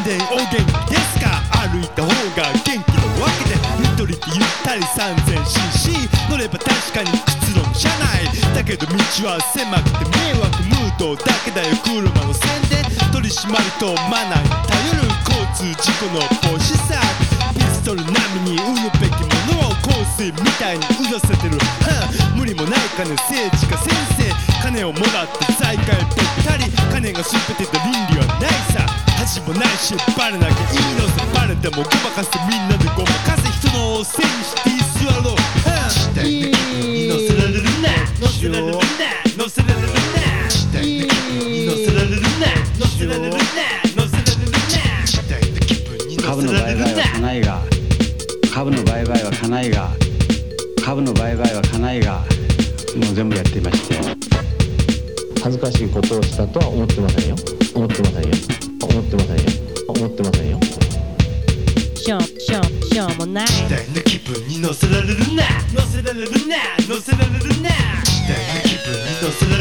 電お元気ですか。歩いた方が元気なわけで、緑ってゆったり 3000cc 乗れば確かにくつろぐ車内だけど、道は狭くて迷惑ムードだけだよ。車の宣伝取り締まりとマナーに頼る交通事故の防止策、ピストル並みに売るべきものを香水みたいに売らせてる、無理もない金政治家先生、金をもらって財界べったり、金が全てで倫理はないさ。恥もないしバレなきゃいいのさ。バレてもごまかせ、みんなでごまかせ、人のせいにして居座ろう。時代の気分に乗せられるな、乗せられるな、乗せられるな。時代の気分に乗せられるな、乗せられるな、乗せられるな。時代の気分に乗せられるな。 株の売買は家内が、株の売買は家内がもう全部やっていまして、 恥ずかしいことをしたとは思ってませんよ。思ってませんよ。思ってませんよ。思ってませんよ。 しょうもない。 時代の気分に乗せられるな、乗せられるな、乗せられるな。時代の気分に乗せられるな。